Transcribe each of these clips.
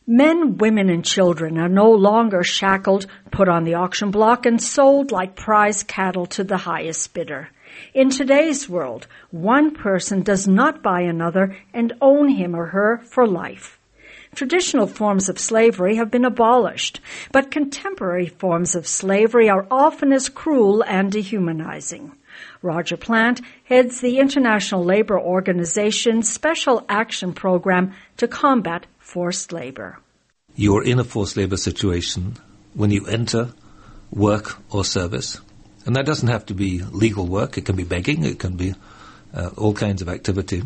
Men, women, and children are no longer shackled, put on the auction block, and sold like prize cattle to the highest bidder. In today's world, one person does not buy another and own him or her for life. Traditional forms of slavery have been abolished, but contemporary forms of slavery are often as cruel and dehumanizing. Roger Plant heads the International Labor Organization's Special Action Program to combat forced labor. You are in a forced labor situation when you enter work or service. And that doesn't have to be legal work. It can be begging. It can be all kinds of activity.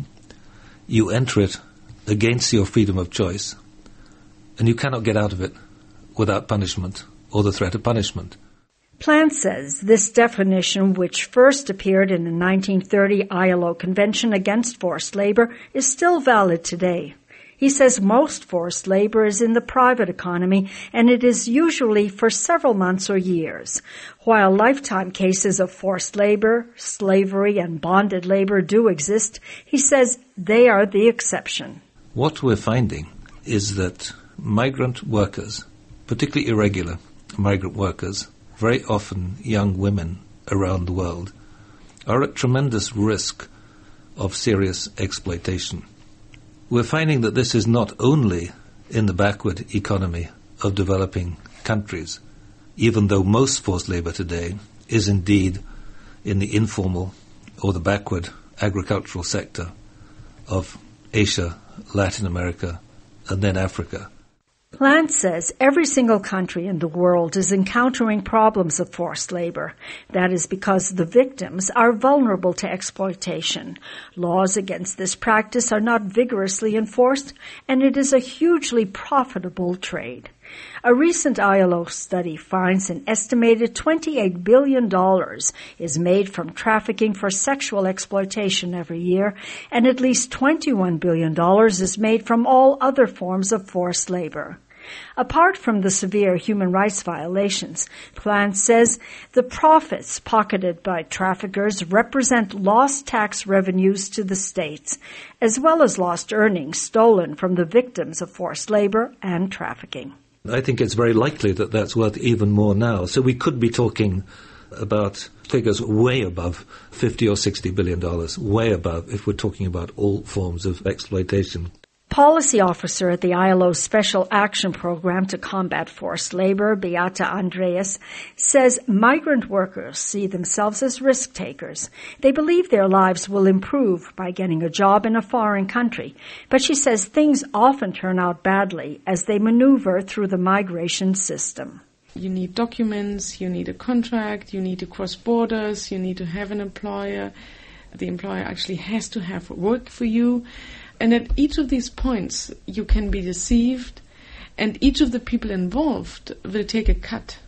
You enter it against your freedom of choice, and you cannot get out of it without punishment or the threat of punishment. Plant says this definition, which first appeared in the 1930 ILO Convention Against Forced Labor, is still valid today. He says most forced labor is in the private economy, and it is usually for several months or years. While lifetime cases of forced labor, slavery, and bonded labor do exist, he says they are the exception. What we're finding is that migrant workers, particularly irregular migrant workers, very often young women around the world, are at tremendous risk of serious exploitation. We're finding that this is not only in the backward economy of developing countries, even though most forced labor today is indeed in the informal or the backward agricultural sector of Asia, Latin America, and then Africa. Plant says every single country in the world is encountering problems of forced labor. That is because the victims are vulnerable to exploitation. Laws against this practice are not vigorously enforced, and it is a hugely profitable trade. A recent ILO study finds an estimated $28 billion is made from trafficking for sexual exploitation every year, and at least $21 billion is made from all other forms of forced labor. Apart from the severe human rights violations, Plant says the profits pocketed by traffickers represent lost tax revenues to the states, as well as lost earnings stolen from the victims of forced labor and trafficking. I think it's very likely that that's worth even more now. So we could be talking about figures way above $50 or $60 billion, way above if we're talking about all forms of exploitation. Policy officer at the ILO Special Action Program to combat forced labor, Beata Andreas, says migrant workers see themselves as risk takers. They believe their lives will improve by getting a job in a foreign country, but she says things often turn out badly as they maneuver through the migration system. You need documents, you need a contract, you need to cross borders, you need to have an employer. The employer actually has to have work for you. And at each of these points, you can be deceived, and each of the people involved will take a cut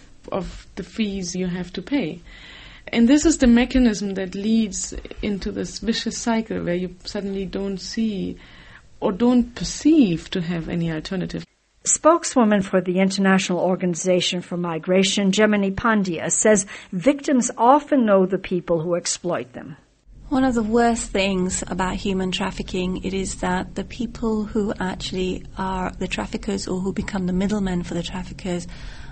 of the fees you have to pay. And this is the mechanism that leads into this vicious cycle where you suddenly don't see or don't perceive to have any alternative. Spokeswoman for the International Organization for Migration, Jemini Pandya, says victims often know the people who exploit them. One of the worst things about human trafficking, it is that the people who actually are the traffickers or who become the middlemen for the traffickers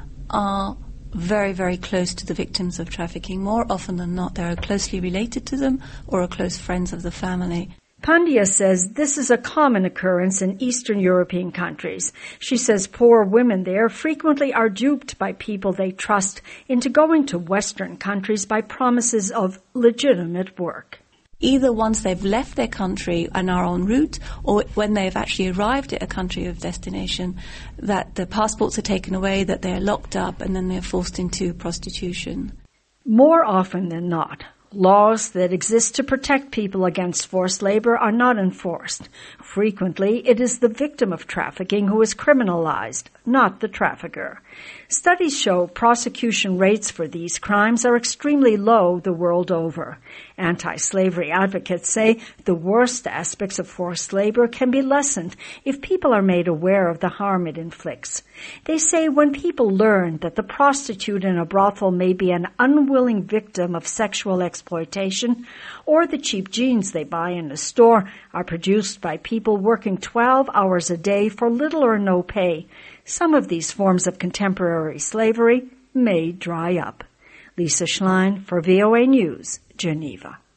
are very, very close to the victims of trafficking. More often than not, they are closely related to them or are close friends of the family. Pandya says this is a common occurrence in Eastern European countries. She says poor women there frequently are duped by people they trust into going to Western countries by promises of legitimate work. Either once they've left their country and are en route, or when they've actually arrived at a country of destination, that the passports are taken away, that they're locked up, and then they're forced into prostitution. More often than not, laws that exist to protect people against forced labor are not enforced. Frequently, it is the victim of trafficking who is criminalized, not the trafficker. Studies show prosecution rates for these crimes are extremely low the world over. Anti-slavery advocates say the worst aspects of forced labor can be lessened if people are made aware of the harm it inflicts. They say when people learn that the prostitute in a brothel may be an unwilling victim of sexual exploitation, exploitation, or the cheap jeans they buy in a store are produced by people working 12 hours a day for little or no pay. Some of these forms of contemporary slavery may dry up. Lisa Schlein for VOA News, Geneva.